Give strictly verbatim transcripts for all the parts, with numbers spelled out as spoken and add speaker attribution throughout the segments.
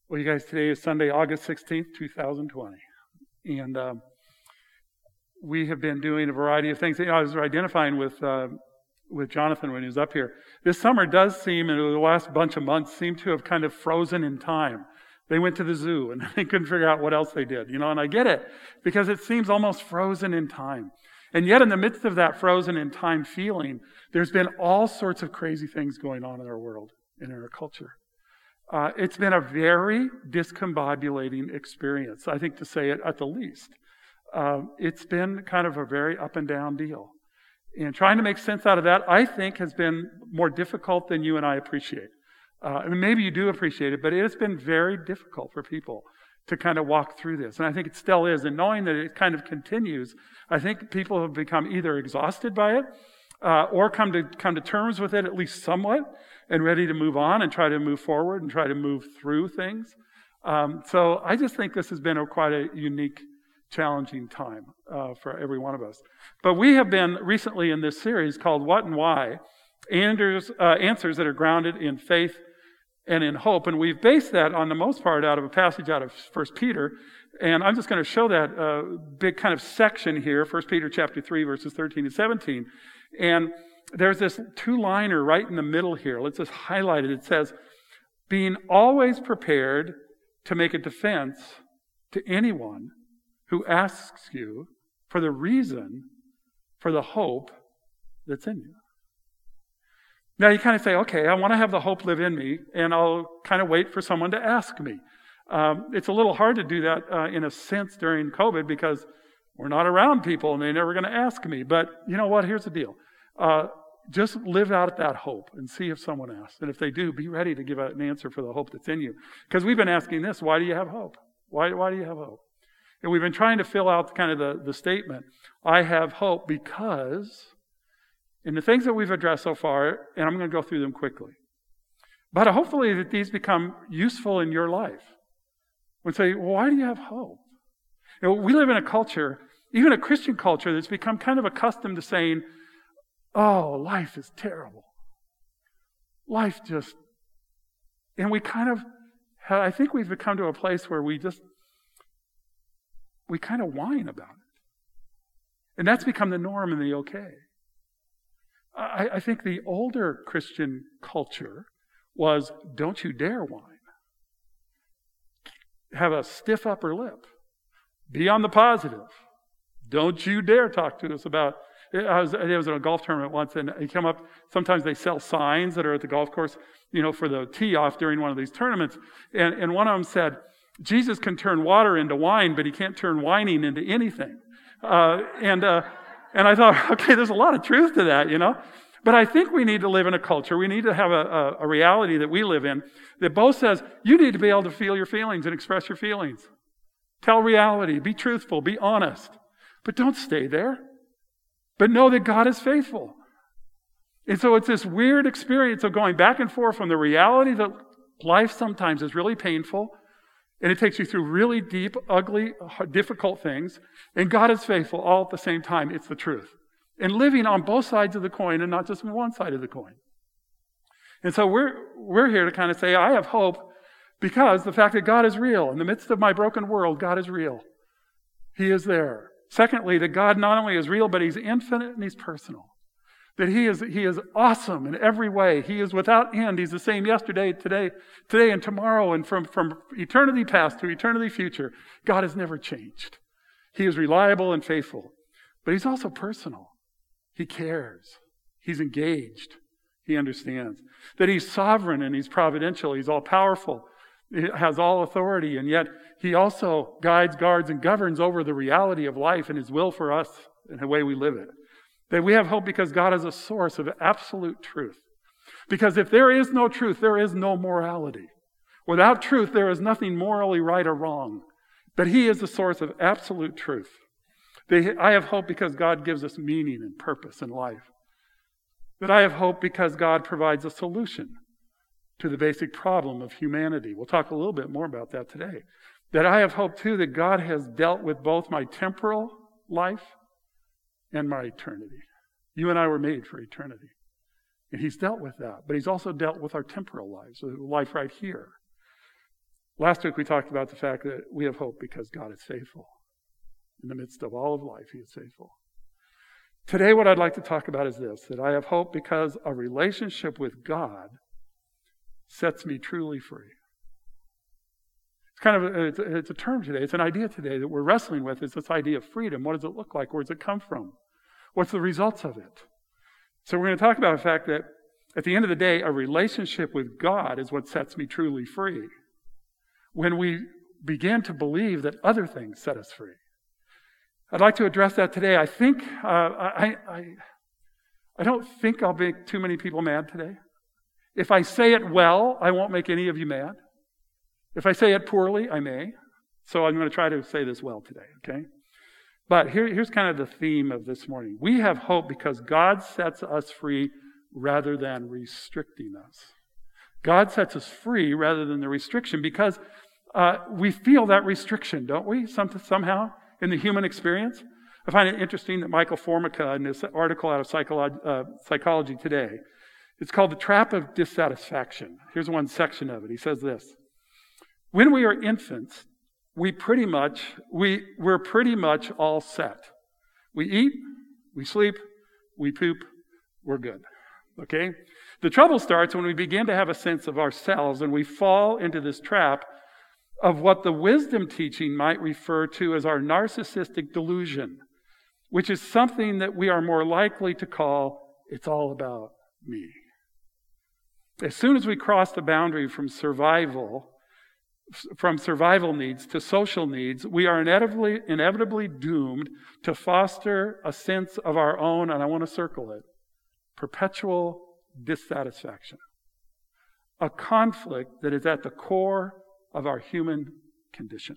Speaker 1: Well, you guys, today is Sunday, August sixteenth, twenty twenty. And um, we have been doing a variety of things. You know, I was identifying with uh, with Jonathan when he was up here. This summer does seem, and the last bunch of months, seem to have kind of frozen in time. They went to the zoo and they couldn't figure out what else they did, you know, and I get it, because it seems almost frozen in time. And yet in the midst of that frozen in time feeling, there's been all sorts of crazy things going on in our world and in our culture. Uh, it's been a very discombobulating experience, I think, to say it at the least. Uh, it's been kind of a very up and down deal. And trying to make sense out of that, I think, has been more difficult than you and I appreciate. Uh, I mean, maybe you do appreciate it, but it has been very difficult for people to kind of walk through this. And I think it still is. And knowing that it kind of continues, I think people have become either exhausted by it uh, or come to come to terms with it at least somewhat, and ready to move on and try to move forward and try to move through things. Um, so I just think this has been a quite a unique, challenging time uh, for every one of us. But we have been recently in this series called What and Why, answers, uh, answers that are grounded in faith and in hope. And we've based that on the most part out of a passage out of First Peter. And I'm just going to show that uh, big kind of section here, First Peter chapter three, verses thirteen and seventeen. And there's this two-liner right in the middle here. Let's just highlight it. It says, being always prepared to make a defense to anyone who asks you for the reason for the hope that's in you. Now you kind of say, okay, I want to have the hope live in me, and I'll kind of wait for someone to ask me. Um, it's a little hard to do that uh, in a sense during COVID, because we're not around people and they're never going to ask me. But you know what? Here's the deal. Uh, just live out that hope and see if someone asks. And if they do, be ready to give an answer for the hope that's in you. Because we've been asking this, why do you have hope? Why, why do you have hope? And we've been trying to fill out kind of the, the statement, I have hope because, in the things that we've addressed so far, and I'm going to go through them quickly, but hopefully that these become useful in your life. We say, well, why do you have hope? You know, we live in a culture, even a Christian culture, that's become kind of accustomed to saying, oh, life is terrible. Life just, and we kind of, I think we've come to a place where we just, we kind of whine about it. And that's become the norm and the okay. I, I think the older Christian culture was, don't you dare whine. Have a stiff upper lip. Be on the positive. Don't you dare talk to us about, I was, I was at a golf tournament once, and he came up, sometimes they sell signs that are at the golf course, you know, for the tee-off during one of these tournaments. And, and one of them said, Jesus can turn water into wine, but he can't turn whining into anything. Uh, and uh, and I thought, okay, there's a lot of truth to that, you know. But I think we need to live in a culture, we need to have a, a, a reality that we live in that both says, you need to be able to feel your feelings and express your feelings. Tell reality, be truthful, be honest. But don't stay there. But know that God is faithful. And so it's this weird experience of going back and forth from the reality that life sometimes is really painful, and it takes you through really deep, ugly, difficult things, and God is faithful all at the same time. It's the truth. And living on both sides of the coin and not just on one side of the coin. And so we're we're here to kind of say, I have hope because the fact that God is real. In the midst of my broken world, God is real. He is there. Secondly, that God not only is real, but he's infinite and he's personal. That he is he is awesome in every way. He is without end. He's the same yesterday, today, today and tomorrow, and from, from eternity past to eternity future. God has never changed. He is reliable and faithful. But he's also personal. He cares. He's engaged. He understands. That he's sovereign and he's providential. He's all-powerful. He has all authority, and yet he also guides, guards, and governs over the reality of life and his will for us and the way we live it. That we have hope because God is a source of absolute truth. Because if there is no truth, there is no morality. Without truth, there is nothing morally right or wrong. But he is the source of absolute truth. I have hope because God gives us meaning and purpose in life. That I have hope because God provides a solution to the basic problem of humanity. We'll talk a little bit more about that today. That I have hope, too, that God has dealt with both my temporal life and my eternity. You and I were made for eternity. And he's dealt with that. But he's also dealt with our temporal lives, life right here. Last week we talked about the fact that we have hope because God is faithful. In the midst of all of life, he is faithful. Today what I'd like to talk about is this, that I have hope because a relationship with God sets me truly free. It's kind of a, it's, a, it's a term today. It's an idea today that we're wrestling with. It's this idea of freedom. What does it look like? Where does it come from? What's the results of it? So we're going to talk about the fact that at the end of the day, a relationship with God is what sets me truly free. When we begin to believe that other things set us free. I'd like to address that today. I think, uh, I, I, I don't think I'll make too many people mad today. If I say it well, I won't make any of you mad. If I say it poorly, I may. So I'm going to try to say this well today, okay? But here, here's kind of the theme of this morning. We have hope because God sets us free rather than restricting us. God sets us free rather than the restriction because uh, we feel that restriction, don't we, Some, somehow in the human experience? I find it interesting that Michael Formica, in this article out of Psychology, uh, Psychology Today, it's called The Trap of Dissatisfaction. Here's one section of it. He says this: when we are infants, we pretty much, we, we're pretty much all set. We eat, we sleep, we poop, we're good. Okay? The trouble starts when we begin to have a sense of ourselves and we fall into this trap of what the wisdom teaching might refer to as our narcissistic delusion, which is something that we are more likely to call, it's all about me. As soon as we cross the boundary from survival, from survival needs to social needs, we are inevitably, inevitably doomed to foster a sense of our own, and I want to circle it, perpetual dissatisfaction. A conflict that is at the core of our human condition.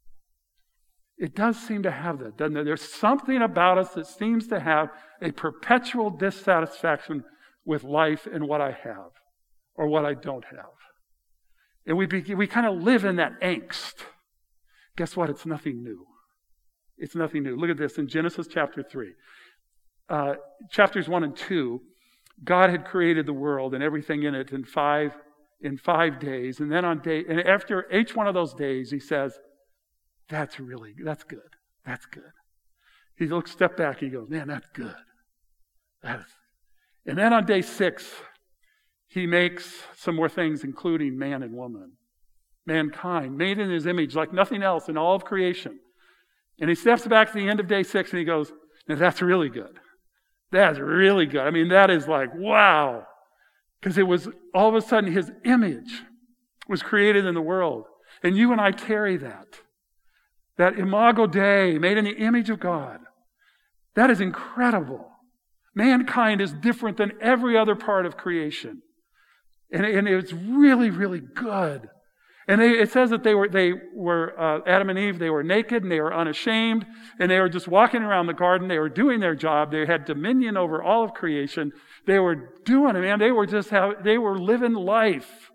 Speaker 1: It does seem to have that, doesn't it? There's something about us that seems to have a perpetual dissatisfaction with life and what I have or what I don't have. And we be, we kind of live in that angst. Guess what? It's nothing new. It's nothing new. Look at this in Genesis chapter three. Uh, chapters one and two, God had created the world and everything in it in five in five days. And then on day, and after each one of those days, he says, that's really, that's good. That's good. He looks, step back, he goes, man, that's good. That's, and then on day six, he makes some more things, including man and woman. Mankind, made in his image like nothing else in all of creation. And he steps back to the end of day six and he goes, now that's really good. That's really good. I mean, that is like, wow. Because it was all of a sudden his image was created in the world. And you and I carry that. That imago Dei, made in the image of God. That is incredible. Mankind is different than every other part of creation. And, and it's really, really good. And they, it says that they were, they were uh, Adam and Eve, they were naked and they were unashamed. And they were just walking around the garden. They were doing their job. They had dominion over all of creation. They were doing it, man. They were just, have, they were living life.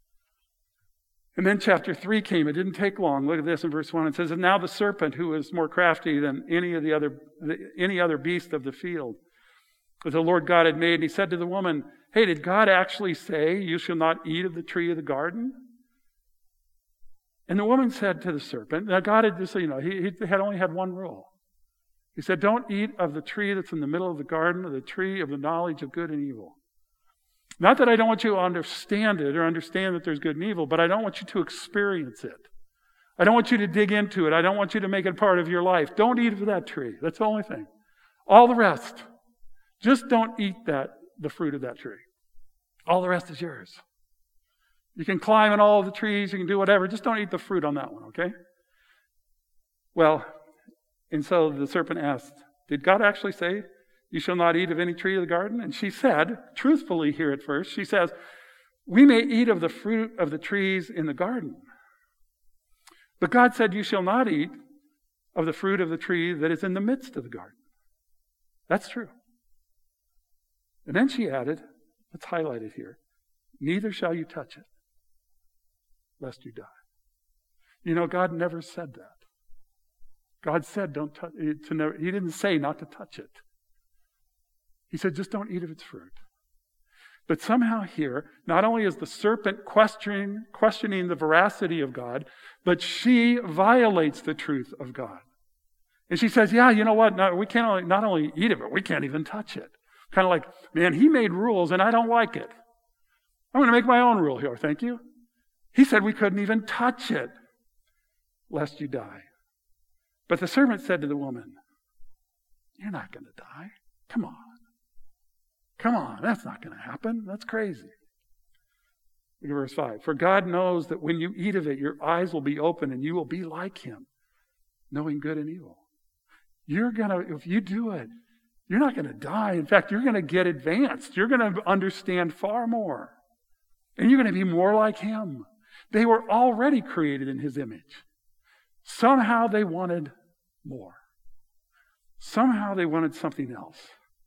Speaker 1: And then chapter three came. It didn't take long. Look at this in verse one. It says, and now the serpent, who is more crafty than any of the other, any other beast of the field, that the Lord God had made, and he said to the woman, hey, did God actually say, you shall not eat of the tree of the garden? And the woman said to the serpent, now God had just, you know, he, he had only had one rule. He said, don't eat of the tree that's in the middle of the garden, or the tree of the knowledge of good and evil. Not that I don't want you to understand it or understand that there's good and evil, but I don't want you to experience it. I don't want you to dig into it. I don't want you to make it part of your life. Don't eat of that tree. That's the only thing. All the rest, just don't eat that, the fruit of that tree. All the rest is yours. You can climb in all of the trees. You can do whatever. Just don't eat the fruit on that one, okay? Well, and so the serpent asked, did God actually say, you shall not eat of any tree of the garden? And she said, truthfully here at first, she says, we may eat of the fruit of the trees in the garden. But God said, you shall not eat of the fruit of the tree that is in the midst of the garden. That's true. And then she added, let's highlight it here, neither shall you touch it, lest you die. You know, God never said that. God said don't touch it. To never, he didn't say not to touch it. He said, just don't eat of its fruit. But somehow here, not only is the serpent questioning, questioning the veracity of God, but she violates the truth of God. And she says, yeah, you know what? No, we can't only, not only eat of it, we can't even touch it. Kind of like, man, he made rules and I don't like it. I'm going to make my own rule here, thank you. He said we couldn't even touch it, lest you die. But the servant said to the woman, you're not going to die. Come on. Come on, that's not going to happen. That's crazy. Look at verse five. For God knows that when you eat of it, your eyes will be open and you will be like him, knowing good and evil. You're going to, if you do it, you're not going to die. In fact, you're going to get advanced. You're going to understand far more. And you're going to be more like him. They were already created in his image. Somehow they wanted more. Somehow they wanted something else.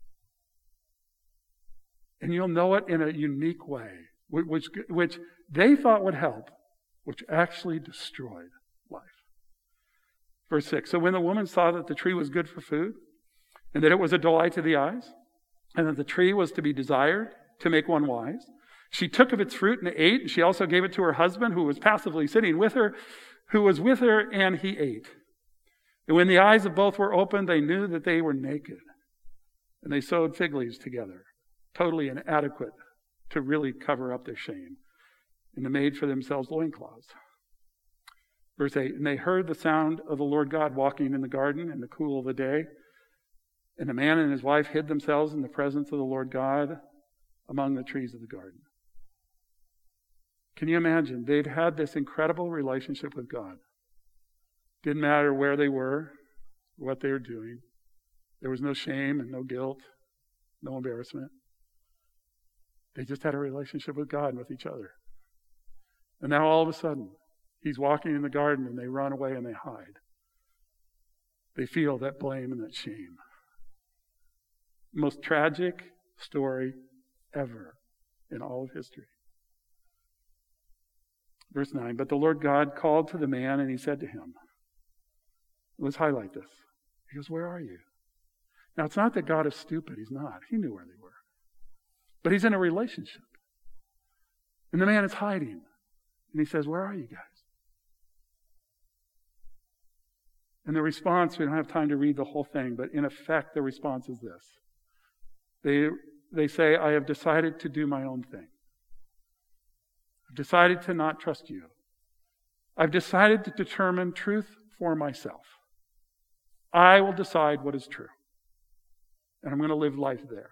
Speaker 1: And you'll know it in a unique way, which, which they thought would help, which actually destroyed life. Verse six, so when the woman saw that the tree was good for food, and that it was a delight to the eyes, and that the tree was to be desired to make one wise, she took of its fruit and ate, and she also gave it to her husband, who was passively sitting with her, who was with her, and he ate. And when the eyes of both were opened, they knew that they were naked, and they sewed fig leaves together. Totally inadequate to really cover up their shame. And they made for themselves loincloths. Verse eight, and they heard the sound of the Lord God walking in the garden in the cool of the day. And the man and his wife hid themselves in the presence of the Lord God among the trees of the garden. Can you imagine? They'd had this incredible relationship with God. Didn't matter where they were, what they were doing. There was no shame and no guilt, no embarrassment. They just had a relationship with God and with each other. And now all of a sudden, he's walking in the garden and they run away and they hide. They feel that blame and that shame. Most tragic story ever in all of history. Verse nine, but the Lord God called to the man and he said to him, let's highlight this. He goes, where are you? Now it's not that God is stupid. He's not. He knew where they were. But he's in a relationship. And the man is hiding. And he says, where are you guys? And the response, we don't have time to read the whole thing, but in effect, the response is this. They, they say, I have decided to do my own thing. I've decided to not trust you. I've decided to determine truth for myself. I will decide what is true. And I'm going to live life there.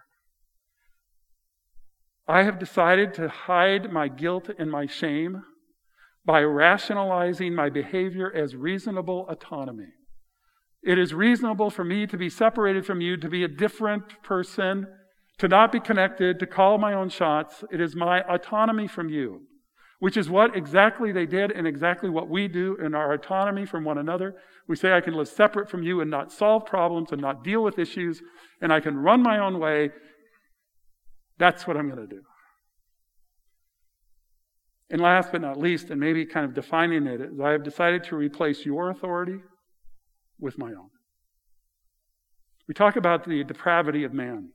Speaker 1: I have decided to hide my guilt and my shame by rationalizing my behavior as reasonable autonomy. It is reasonable for me to be separated from you, to be a different person, to not be connected, to call my own shots. It is my autonomy from you, which is what exactly they did and exactly what we do in our autonomy from one another. We say, I can live separate from you and not solve problems and not deal with issues, and I can run my own way. That's what I'm going to do. And last but not least, and maybe kind of defining it, is I have decided to replace your authority with my own. We talk about the depravity of man.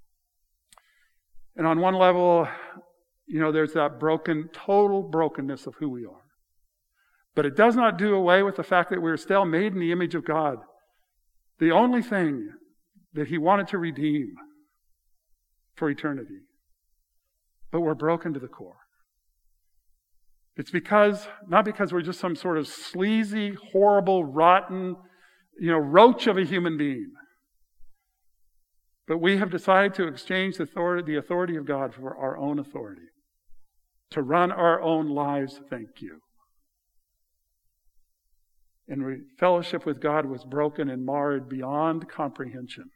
Speaker 1: And on one level, you know, there's that broken, total brokenness of who we are. But it does not do away with the fact that we're still made in the image of God. The only thing that he wanted to redeem for eternity. But we're broken to the core. It's because, not because we're just some sort of sleazy, horrible, rotten, you know, roach of a human being. But we have decided to exchange the authority, the authority of God for our own authority. To run our own lives, thank you. And we, fellowship with God was broken and marred beyond comprehension.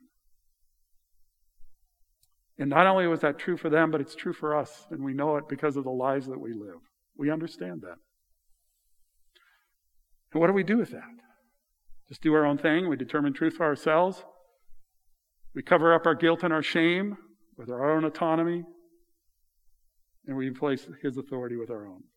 Speaker 1: And not only was that true for them, but it's true for us. And we know it because of the lives that we live. We understand that. And what do we do with that? Just do our own thing? We determine truth for ourselves? We cover up our guilt and our shame with our own autonomy? And we replace his authority with our own.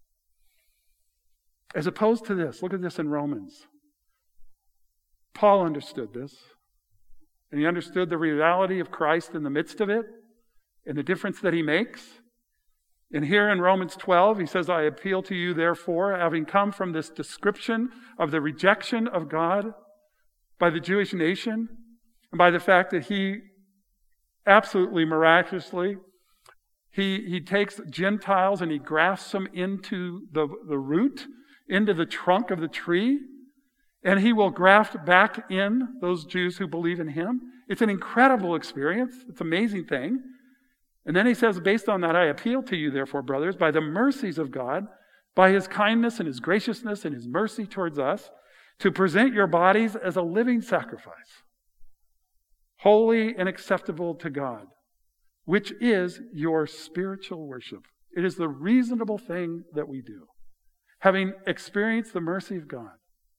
Speaker 1: As opposed to this, look at this in Romans. Paul understood this. And he understood the reality of Christ in the midst of it. and the difference that he makes. And here in Romans twelve, he says, I appeal to you, therefore, having come from this description of the rejection of God by the Jewish nation, and by the fact that he absolutely miraculously, he, he takes Gentiles and he grafts them into the, the root, into the trunk of the tree, and he will graft back in those Jews who believe in him. It's an incredible experience. It's an amazing thing. And then he says, based on that, I appeal to you, therefore, brothers, by the mercies of God, by his kindness and his graciousness and his mercy towards us, to present your bodies as a living sacrifice, holy and acceptable to God, which is your spiritual worship. It is the reasonable thing that we do. Having experienced the mercy of God,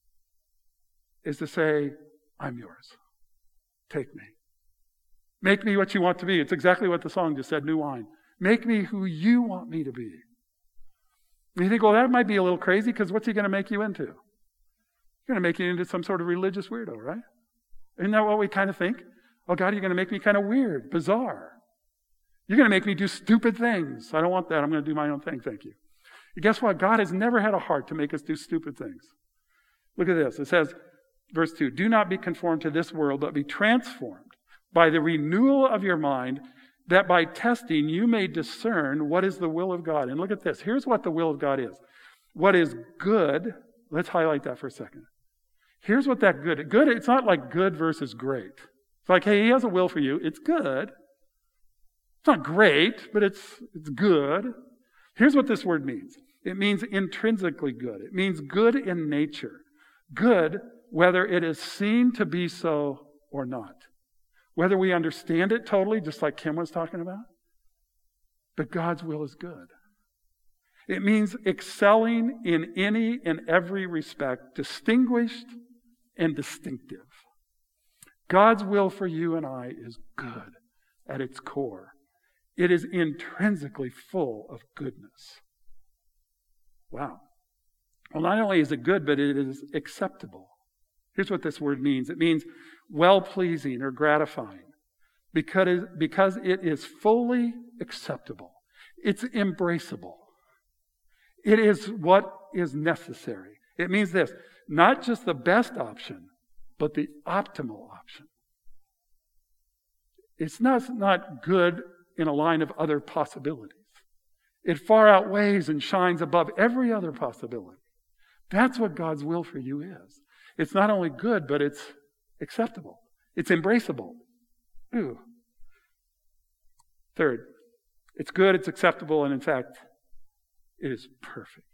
Speaker 1: is to say, I'm yours. Take me. Make me what you want to be. It's exactly what the song just said, New Wine. Make me who you want me to be. And you think, well, that might be a little crazy, because what's he going to make you into? He's going to make you into some sort of religious weirdo, right? Isn't that what we kind of think? Oh, God, you're going to make me kind of weird, bizarre. You're going to make me do stupid things. I don't want that. I'm going to do my own thing, thank you. And guess what? God has never had a heart to make us do stupid things. Look at this. It says, verse two, do not be conformed to this world, but be transformed by the renewal of your mind, that by testing you may discern what is the will of God. And look at this. Here's what the will of God is. What is good, let's highlight that for a second. Here's what that good, good, it's not like good versus great. It's like, hey, he has a will for you. It's good. It's not great, but it's, it's good. Here's what this word means. It means intrinsically good. It means good in nature. Good, whether it is seen to be so or not. Whether we understand it totally, just like Kim was talking about. But God's will is good. It means excelling in any and every respect, distinguished and distinctive. God's will for you and I is good at its core. It is intrinsically full of goodness. Wow. Well, not only is it good, but it is acceptable. Here's what this word means. It means well-pleasing or gratifying because, because it is fully acceptable. It's embraceable. It is what is necessary. It means this, not just the best option, but the optimal option. It's not, not good in a line of other possibilities. It far outweighs and shines above every other possibility. That's what God's will for you is. It's not only good, but it's acceptable. It's embraceable. Ooh. Third, it's good, it's acceptable, and in fact, it is perfect.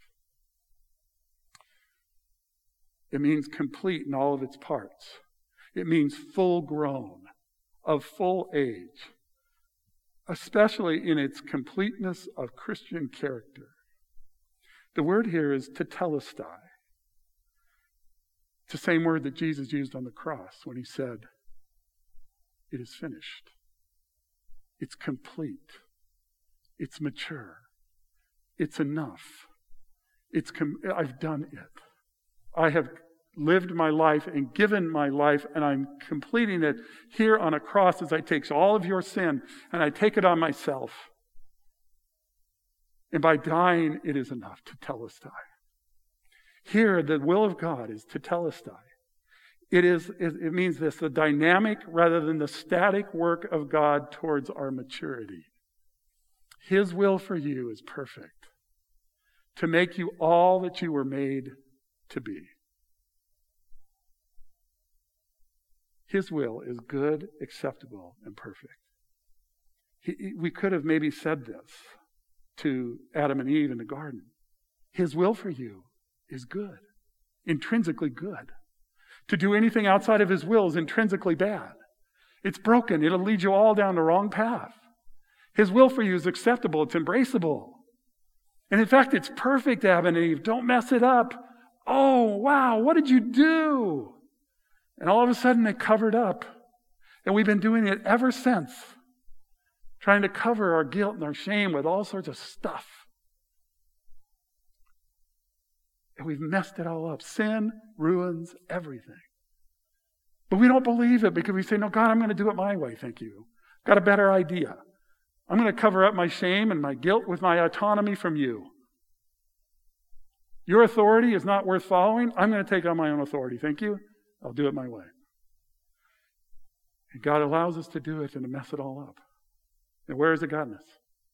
Speaker 1: It means complete in all of its parts. It means full grown, of full age, especially in its completeness of Christian character. The word here is tetelestai. It's the same word that Jesus used on the cross when he said, it is finished. It's complete. It's mature. It's enough. It's com- I've done it. I have lived my life and given my life, and I'm completing it here on a cross as I take all of your sin and I take it on myself. And by dying, it is enough, tetelestai. Here, the will of God is tetelestai. It is, it means this, the dynamic rather than the static work of God towards our maturity. His will for you is perfect, to make you all that you were made to be. His will is good, acceptable, and perfect. He, we could have maybe said this to Adam and Eve in the garden. His will for you is good, intrinsically good. To do anything outside of his will is intrinsically bad. It's broken. It'll lead you all down the wrong path. His will for you is acceptable. It's embraceable. And in fact, it's perfect, Adam and Eve. Don't mess it up. Oh, wow, what did you do? And all of a sudden they covered up. And we've been doing it ever since. Trying to cover our guilt and our shame with all sorts of stuff. And we've messed it all up. Sin ruins everything. But we don't believe it because we say, no, God, I'm going to do it my way, thank you. Got a better idea. I'm going to cover up my shame and my guilt with my autonomy from you. Your authority is not worth following. I'm going to take on my own authority. Thank you. I'll do it my way. And God allows us to do it and to mess it all up. And where has it gotten us?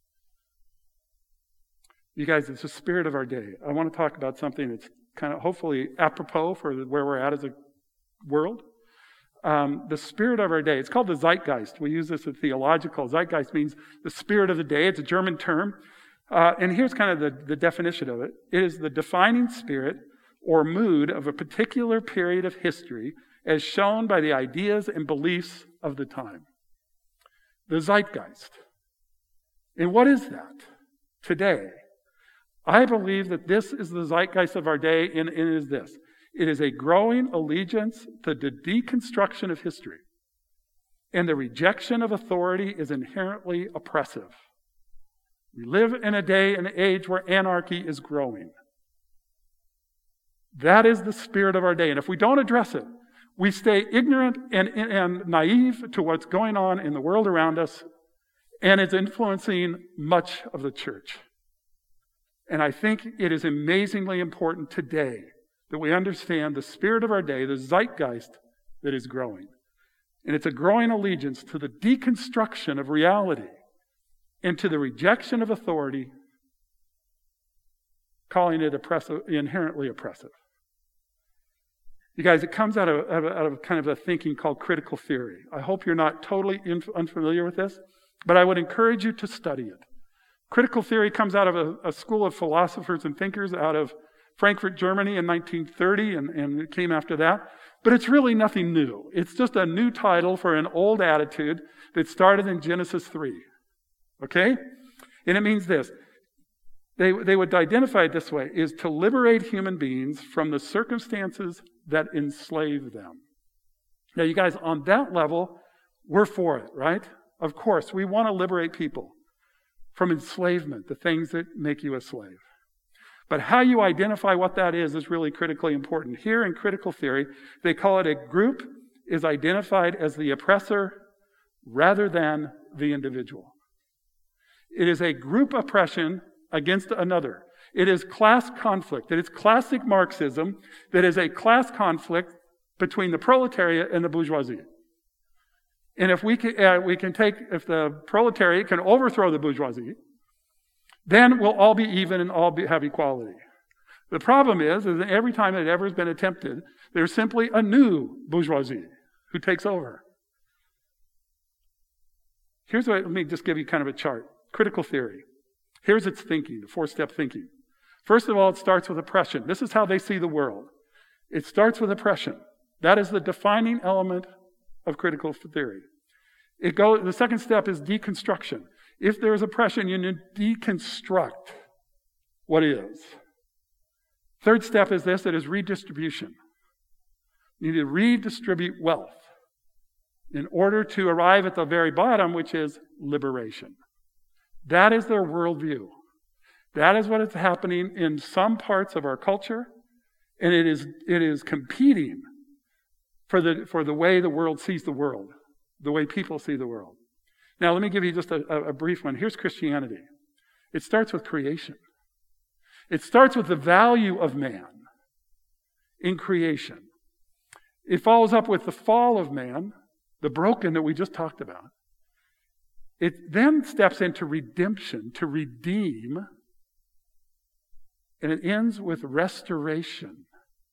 Speaker 1: You guys, it's the spirit of our day. I want to talk about something that's kind of hopefully apropos for where we're at as a world. Um, the spirit of our day. It's called the Zeitgeist. We use this as theological. Zeitgeist means the spirit of the day. It's a German term. Uh, and here's kind of the, the definition of it. It is the defining spirit or mood of a particular period of history as shown by the ideas and beliefs of the time. The Zeitgeist. And what is that today? I believe that this is the zeitgeist of our day, and it is this. It is a growing allegiance to the deconstruction of history. And the rejection of authority is inherently oppressive. We live in a day and age where anarchy is growing. That is the spirit of our day. And if we don't address it, we stay ignorant and, and naive to what's going on in the world around us, and it's influencing much of the church. And I think it is amazingly important today that we understand the spirit of our day, the zeitgeist that is growing. And it's a growing allegiance to the deconstruction of reality and to the rejection of authority, calling it oppressive, inherently oppressive. You guys, it comes out of, out of, out of kind of a thinking called critical theory. I hope you're not totally inf- unfamiliar with this, but I would encourage you to study it. Critical theory comes out of a, a school of philosophers and thinkers out of Frankfurt, Germany in nineteen thirty, and, and it came after that. But it's really nothing new. It's just a new title for an old attitude that started in Genesis three. Okay? And it means this. They, they would identify it this way, is to liberate human beings from the circumstances that enslave them. Now, you guys, on that level, we're for it, right? Of course, we want to liberate people from enslavement, the things that make you a slave. But how you identify what that is is really critically important. Here in critical theory, they call it a group is identified as the oppressor rather than the individual. It is a group oppression against another. It is class conflict. It is classic Marxism that is a class conflict between the proletariat and the bourgeoisie. And if we can, uh, we can take, if the proletariat can overthrow the bourgeoisie, then we'll all be even and all be, have equality. The problem is, is that every time it ever has been attempted, there's simply a new bourgeoisie who takes over. Here's what, let me just give you kind of a chart. Critical theory. Here's its thinking, the four-step thinking. First of all, it starts with oppression. This is how they see the world. It starts with oppression. That is the defining element of critical theory. It go, the second step is deconstruction. If there's oppression, you need to deconstruct what is. Third step is this, it is redistribution. You need to redistribute wealth in order to arrive at the very bottom, which is liberation. That is their worldview. That is what is happening in some parts of our culture, and it is it is competing for the for the way the world sees the world, the way people see the world. Now, let me give you just a, a brief one. Here's Christianity. It starts with creation. It starts with the value of man in creation. It follows up with the fall of man, the broken that we just talked about. It then steps into redemption, to redeem, and it ends with restoration,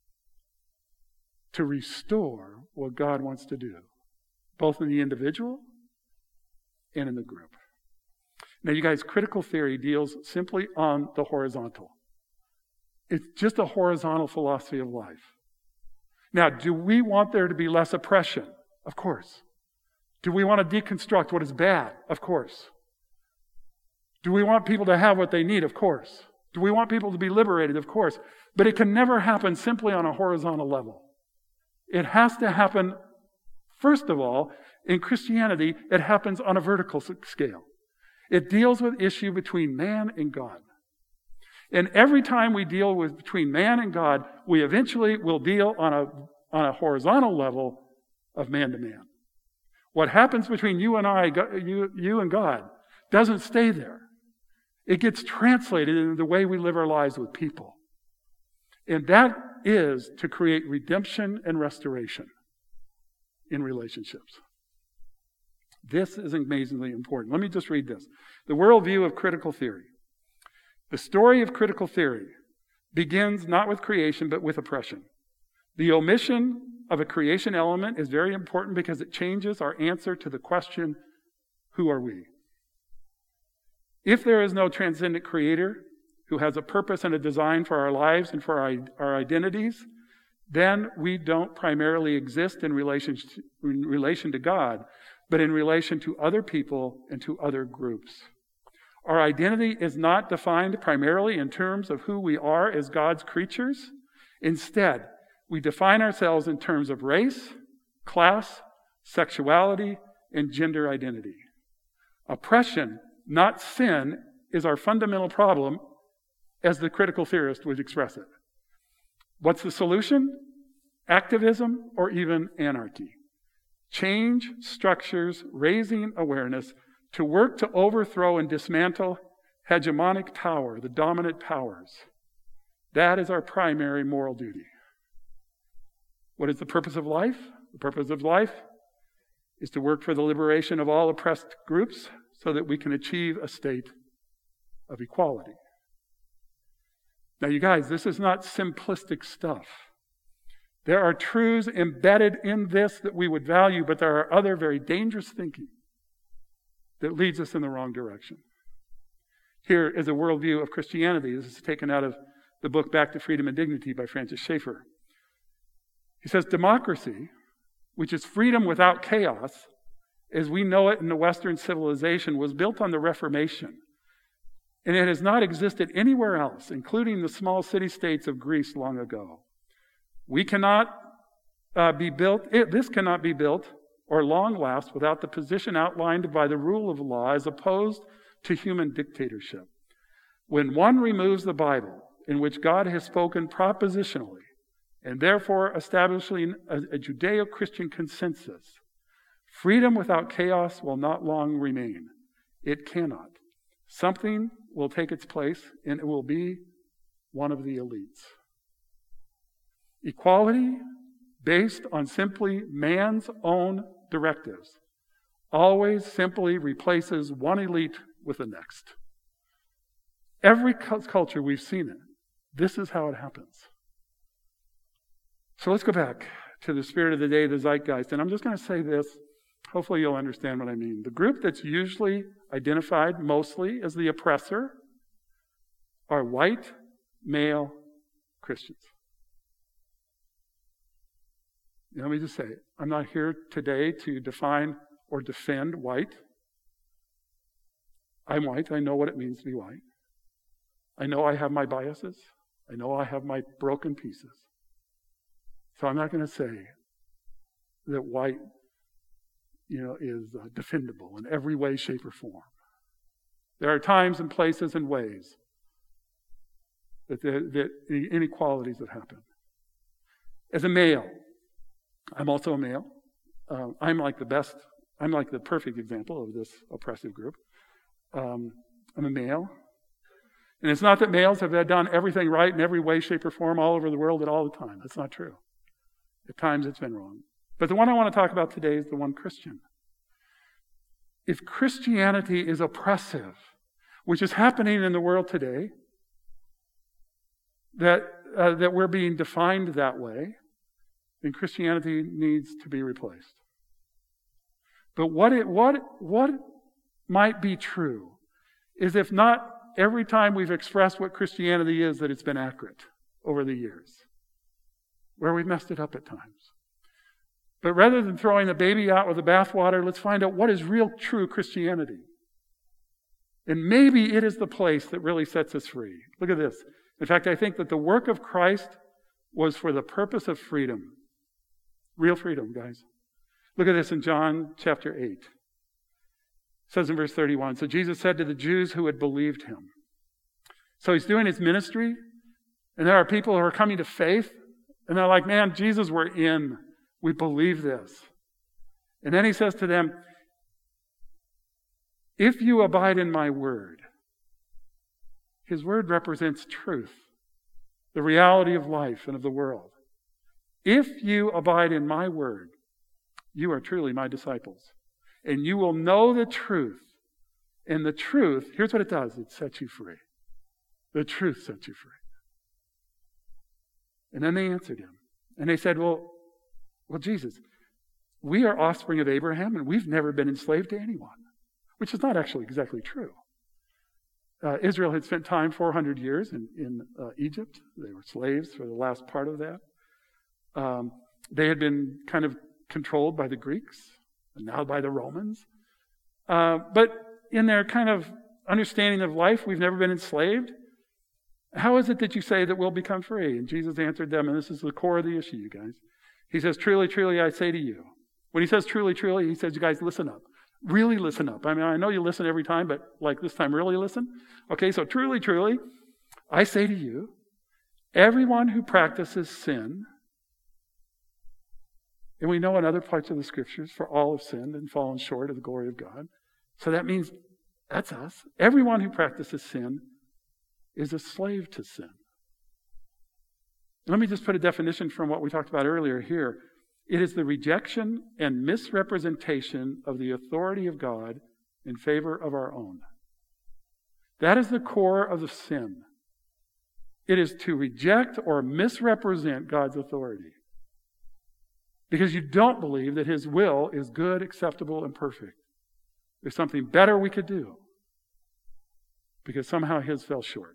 Speaker 1: to restore what God wants to do, both in the individual and in the group. Now, you guys, critical theory deals simply on the horizontal. It's just a horizontal philosophy of life. Now, do we want there to be less oppression? Of course. Do we want to deconstruct what is bad? Of course. Do we want people to have what they need? Of course. Do we want people to be liberated? Of course. But it can never happen simply on a horizontal level. It has to happen, first of all, in Christianity, it happens on a vertical scale. It deals with issue between man and God. And every time we deal with between man and God, we eventually will deal on a, on a horizontal level of man to man. What happens between you and I, you, you and God, doesn't stay there. It gets translated into the way we live our lives with people. And that is to create redemption and restoration in relationships. This is amazingly important. Let me just read this. The worldview of critical theory. The story of critical theory begins not with creation, but with oppression. The omission of a creation element is very important because it changes our answer to the question, who are we? If there is no transcendent creator who has a purpose and a design for our lives and for our, our identities, then we don't primarily exist in relation, to, in relation to God, but in relation to other people and to other groups. Our identity is not defined primarily in terms of who we are as God's creatures. Instead, we define ourselves in terms of race, class, sexuality, and gender identity. Oppression, not sin, is our fundamental problem, as the critical theorist would express it. What's the solution? Activism or even anarchy. Change structures, raising awareness to work to overthrow and dismantle hegemonic power, the dominant powers. That is our primary moral duty. What is the purpose of life? The purpose of life is to work for the liberation of all oppressed groups so that we can achieve a state of equality. Now, you guys, this is not simplistic stuff. There are truths embedded in this that we would value, but there are other very dangerous thinking that leads us in the wrong direction. Here is a worldview of Christianity. This is taken out of the book Back to Freedom and Dignity by Francis Schaeffer. He says, democracy, which is freedom without chaos, as we know it in the Western civilization, was built on the Reformation. And it has not existed anywhere else, including the small city-states of Greece long ago. We cannot uh, be built, it, this cannot be built or long last without the position outlined by the rule of law as opposed to human dictatorship. When one removes the Bible, in which God has spoken propositionally, and therefore establishing a, a Judeo-Christian consensus, freedom without chaos will not long remain. It cannot. Something will take its place, and it will be one of the elites. Equality, based on simply man's own directives, always simply replaces one elite with the next. Every culture we've seen it. This is how it happens. So let's go back to the spirit of the day, the zeitgeist. And I'm just going to say this. Hopefully you'll understand what I mean. The group that's usually identified mostly as the oppressor are white, male Christians. Let me just say, I'm not here today to define or defend white. I'm white. I know what it means to be white. I know I have my biases. I know I have my broken pieces. So I'm not going to say that white, you know, is uh, defendable in every way, shape, or form. There are times and places and ways that, the, that the inequalities that happen. As a male, I'm also a male. Uh, I'm like the best, I'm like the perfect example of this oppressive group. Um, I'm a male. And it's not that males have done everything right in every way, shape, or form all over the world at all the time. That's not true. At times it's been wrong. But the one I want to talk about today is the one Christian. If Christianity is oppressive, which is happening in the world today, that uh, that we're being defined that way, then Christianity needs to be replaced. But what it, what what might be true is, if not every time we've expressed what Christianity is, that it's been accurate over the years, where we've messed it up at times. But rather than throwing the baby out with the bathwater, let's find out what is real, true Christianity. And maybe it is the place that really sets us free. Look at this. In fact, I think that the work of Christ was for the purpose of freedom. Real freedom, guys. Look at this in John chapter eight. It says in verse thirty-one, so Jesus said to the Jews who had believed him. So he's doing his ministry, and there are people who are coming to faith, and they're like, man, Jesus, we're in. We believe this. And then he says to them, If you abide in my word, his word represents truth, the reality of life and of the world. If you abide in my word, you are truly my disciples. And you will know the truth. And the truth, here's what it does. It sets you free. The truth sets you free. And then they answered him. And they said, well, well, Jesus, we are offspring of Abraham and we've never been enslaved to anyone. Which is not actually exactly true. Uh, Israel had spent time, four hundred years in, in uh, Egypt. They were slaves for the last part of that. Um, they had been kind of controlled by the Greeks and now by the Romans. Uh, but in their kind of understanding of life, we've never been enslaved. How is it that you say that we'll become free? And Jesus answered them, and this is the core of the issue, you guys. He says, truly, truly, I say to you. When he says truly, truly, he says, you guys, listen up. Really listen up. I mean, I know you listen every time, but like this time, really listen. Okay, so truly, truly, I say to you, everyone who practices sin, and we know in other parts of the scriptures, for all have sinned and fallen short of the glory of God. So that means that's us. Everyone who practices sin is a slave to sin. Let me just put a definition from what we talked about earlier here. It is the rejection and misrepresentation of the authority of God in favor of our own. That is the core of the sin. It is to reject or misrepresent God's authority. Because you don't believe that his will is good, acceptable, and perfect. There's something better we could do. Because somehow his fell short.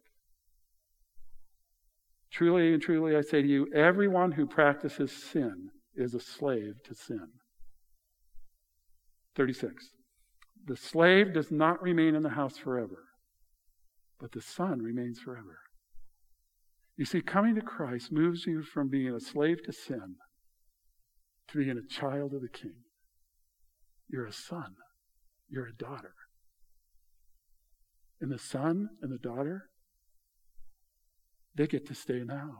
Speaker 1: Truly and truly I say to you, everyone who practices sin is a slave to sin. thirty-six. The slave does not remain in the house forever, but the son remains forever. You see, coming to Christ moves you from being a slave to sin to being a child of the King. You're a son. You're a daughter. And the son and the daughter, they get to stay in the house.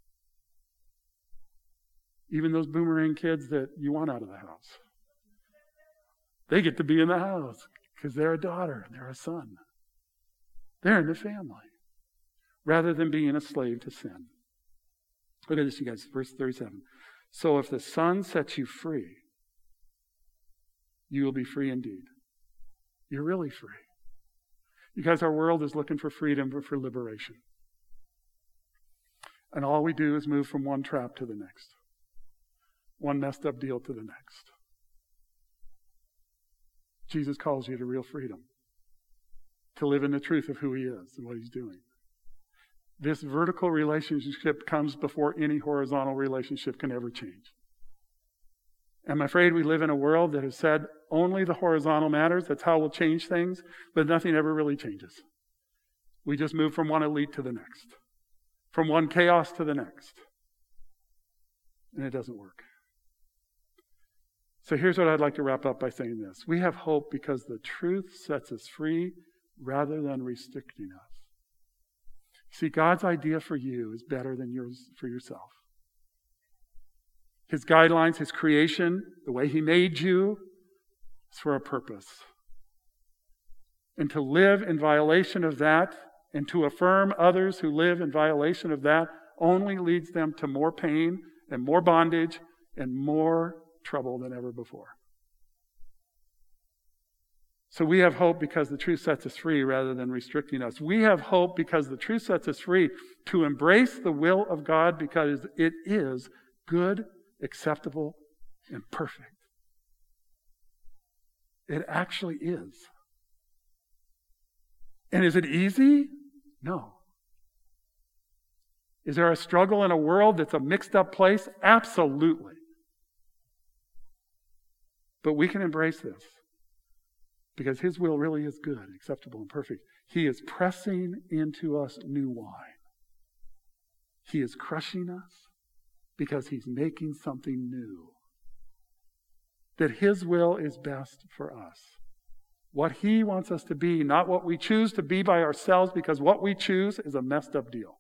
Speaker 1: Even those boomerang kids that you want out of the house. They get to be in the house because they're a daughter, they're a son. They're in the family. Rather than being a slave to sin. Look at this, you guys, verse thirty-seven. So if the Son sets you free, you will be free indeed. You're really free. You guys, our world is looking for freedom, but for liberation. And all we do is move from one trap to the next. One messed up deal to the next. Jesus calls you to real freedom. To live in the truth of who he is and what he's doing. This vertical relationship comes before any horizontal relationship can ever change. I'm afraid we live in a world that has said only the horizontal matters. That's how we'll change things. But nothing ever really changes. We just move from one elite to the next. From one chaos to the next. And it doesn't work. So here's what I'd like to wrap up by saying this. We have hope because the truth sets us free rather than restricting us. See, God's idea for you is better than yours for yourself. His guidelines, his creation, the way he made you, is for a purpose. And to live in violation of that, and to affirm others who live in violation of that, only leads them to more pain and more bondage and more trouble than ever before. So we have hope because the truth sets us free rather than restricting us. We have hope because the truth sets us free to embrace the will of God because it is good, acceptable, and perfect. It actually is. And is it easy? No. Is there a struggle in a world that's a mixed up place? Absolutely. But we can embrace this. Because his will really is good, acceptable, and perfect. He is pressing into us new wine. He is crushing us because he's making something new. That his will is best for us. What he wants us to be, not what we choose to be by ourselves, because what we choose is a messed up deal.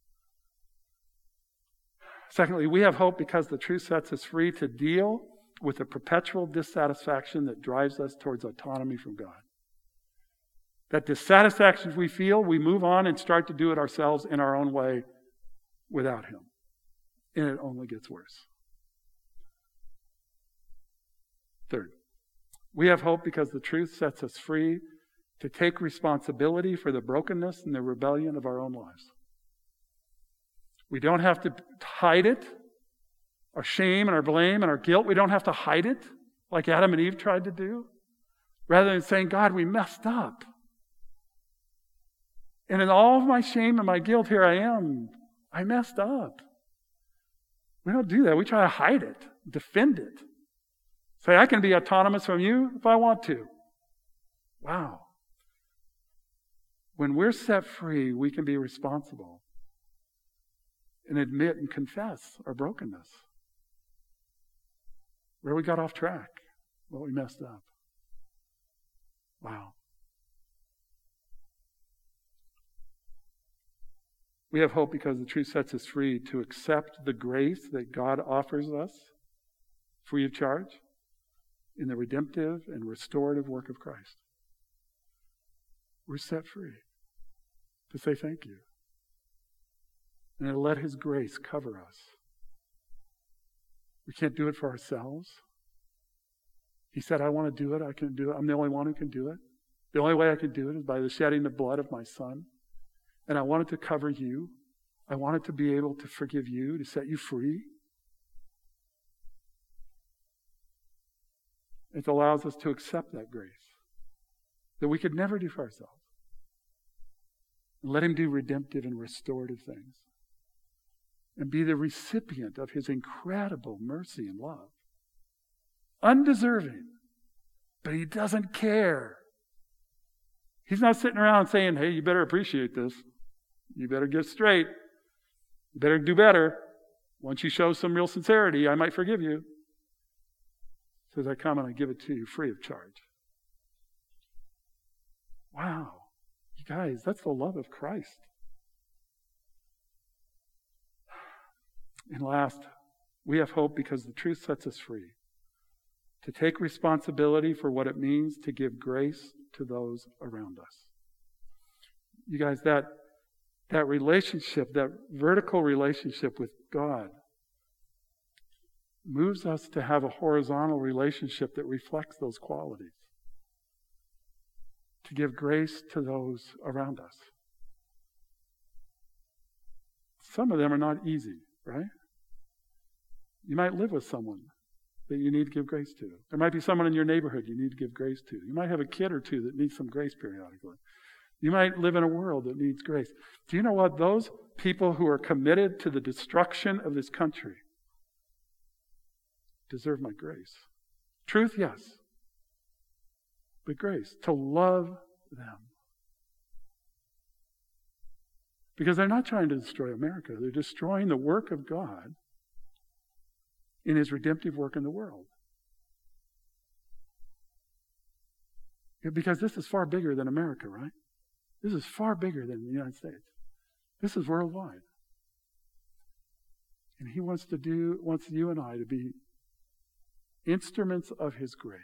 Speaker 1: Secondly, we have hope because the truth sets us free to deal with the perpetual dissatisfaction that drives us towards autonomy from God. That dissatisfaction we feel, we move on and start to do it ourselves in our own way without Him. And it only gets worse. Third, we have hope because the truth sets us free to take responsibility for the brokenness and the rebellion of our own lives. We don't have to hide it, our shame and our blame and our guilt. We don't have to hide it like Adam and Eve tried to do. Rather than saying, God, we messed up. And in all of my shame and my guilt, here I am. I messed up. We don't do that. We try to hide it, defend it. Say, I can be autonomous from you if I want to. Wow. When we're set free, we can be responsible and admit and confess our brokenness. Where we got off track, what we messed up. Wow. We have hope because the truth sets us free to accept the grace that God offers us free of charge in the redemptive and restorative work of Christ. We're set free to say thank you and to let His grace cover us. We can't do it for ourselves. He said, I want to do it. I can do it. I'm the only one who can do it. The only way I can do it is by the shedding of blood of my Son. And I want it to cover you. I want it to be able to forgive you, to set you free. It allows us to accept that grace that we could never do for ourselves. And let Him do redemptive and restorative things. And be the recipient of His incredible mercy and love. Undeserving. But He doesn't care. He's not sitting around saying, hey, you better appreciate this. You better get straight. You better do better. Once you show some real sincerity, I might forgive you. He says, I come and I give it to you free of charge. Wow. You guys, that's the love of Christ. And last, we have hope because the truth sets us free to take responsibility for what it means to give grace to those around us. You guys, that, that relationship, that vertical relationship with God moves us to have a horizontal relationship that reflects those qualities. To give grace to those around us. Some of them are not easy, right? You might live with someone that you need to give grace to. There might be someone in your neighborhood you need to give grace to. You might have a kid or two that needs some grace periodically. You might live in a world that needs grace. Do you know what? Those people who are committed to the destruction of this country deserve my grace. Truth, yes. But grace, to love them. Because they're not trying to destroy America. They're destroying the work of God in His redemptive work in the world. Because this is far bigger than America, right? This is far bigger than the United States. This is worldwide. And He wants to do, wants you and I to be instruments of His grace.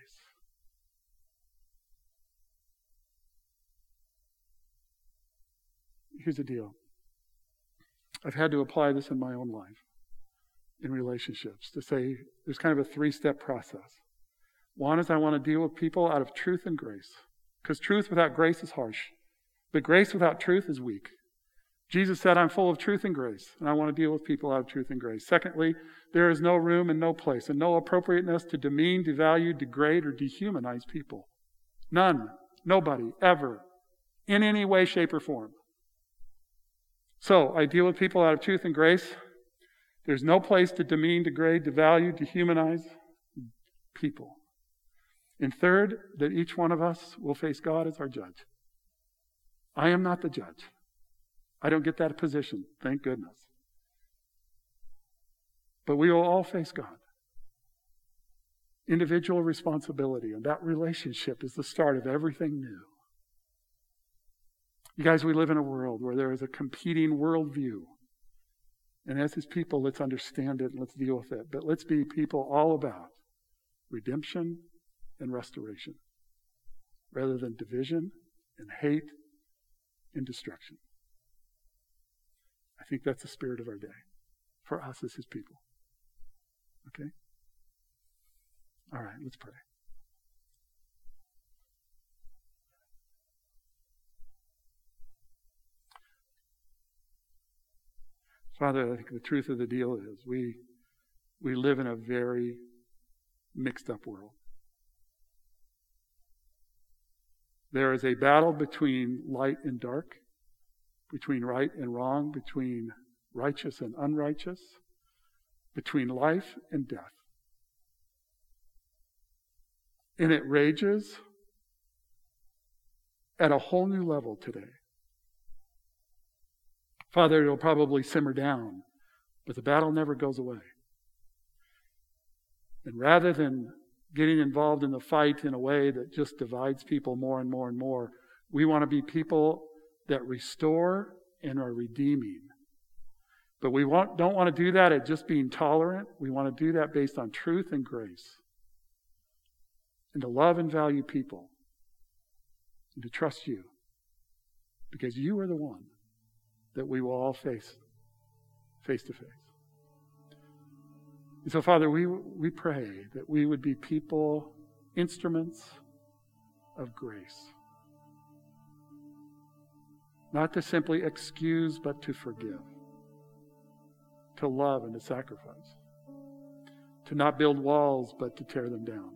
Speaker 1: Here's the deal. I've had to apply this in my own life, in relationships, to say there's kind of a three-step process. One is I want to deal with people out of truth and grace, because truth without grace is harsh, but grace without truth is weak. Jesus said, I'm full of truth and grace, and I want to deal with people out of truth and grace. Secondly, there is no room and no place and no appropriateness to demean, devalue, degrade, or dehumanize people. None. Nobody. Ever. In any way, shape, or form. So, I deal with people out of truth and grace. There's no place to demean, degrade, devalue, dehumanize people. And third, that each one of us will face God as our judge. I am not the judge. I don't get that position, thank goodness. But we will all face God. Individual responsibility, and that relationship is the start of everything new. You guys, we live in a world where there is a competing worldview. And as His people, let's understand it and let's deal with it. But let's be people all about redemption and restoration, rather than division and hate and destruction. I think that's the spirit of our day for us as his people. Okay? All right, let's pray. Father, I think the truth of the deal is we we live in a very mixed up world. There is a battle between light and dark, between right and wrong, between righteous and unrighteous, between life and death. And it rages at a whole new level today. Father, it'll probably simmer down, but the battle never goes away. And rather than getting involved in the fight in a way that just divides people more and more and more, we want to be people that restore and are redeeming. But we want, don't want to do that at just being tolerant. We want to do that based on truth and grace. And to love and value people. And to trust you. Because you are the one that we will all face face to face. And so, Father, we we pray that we would be people, instruments of grace. Not to simply excuse, but to forgive. To love and to sacrifice. To not build walls, but to tear them down.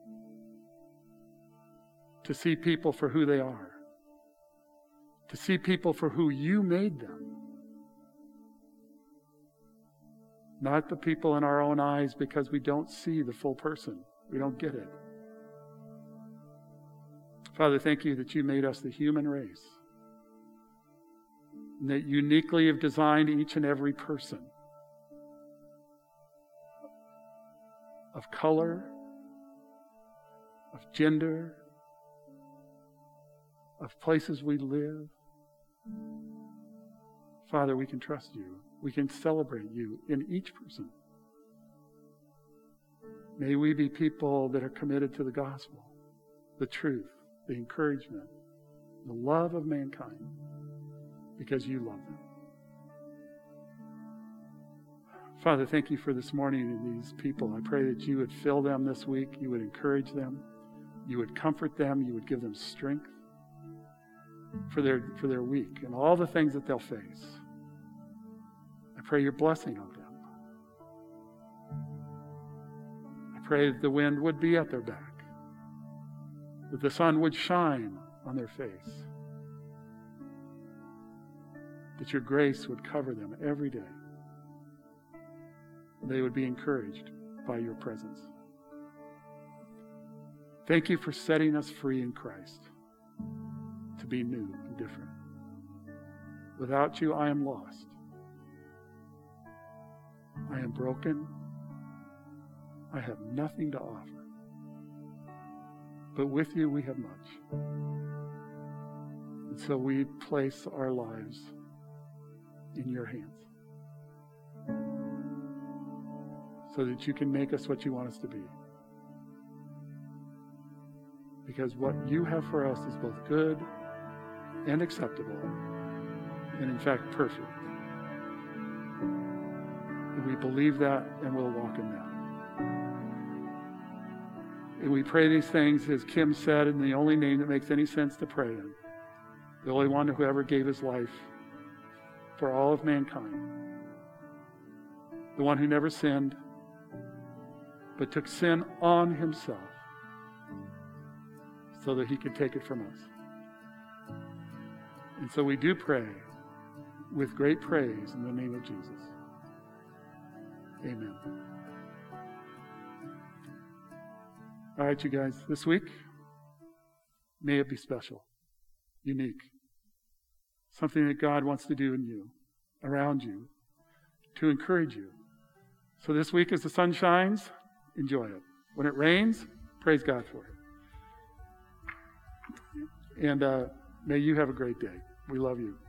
Speaker 1: To see people for who they are. To see people for who you made them. Not the people in our own eyes because we don't see the full person. We don't get it. Father, thank you that you made us the human race. And that uniquely have designed each and every person. Of color, of gender, of places we live. Father, we can trust you. We can celebrate you in each person. May we be people that are committed to the gospel, the truth, the encouragement, the love of mankind, because you love them. Father, thank you for this morning and these people. I pray that you would fill them this week. You would encourage them. You would comfort them. You would give them strength for their for their week and all the things that they'll face. I pray your blessing on them. I pray that the wind would be at their back, that the sun would shine on their face, that your grace would cover them every day. They would be encouraged by your presence. Thank you for setting us free in Christ to be new and different. Without you, I am lost. I am broken. I have nothing to offer. But with you, we have much. And so we place our lives in your hands so that you can make us what you want us to be. Because what you have for us is both good and acceptable, and in fact perfect. And we believe that and we'll walk in that. And we pray these things, as Kim said, in the only name that makes any sense to pray in. The only one who ever gave his life for all of mankind. The one who never sinned, but took sin on himself so that he could take it from us. And so we do pray with great praise in the name of Jesus. Amen. All right, you guys, this week, may it be special, unique. Something that God wants to do in you, around you, to encourage you. So this week, as the sun shines, enjoy it. When it rains, praise God for it. And uh, may you have a great day. We love you.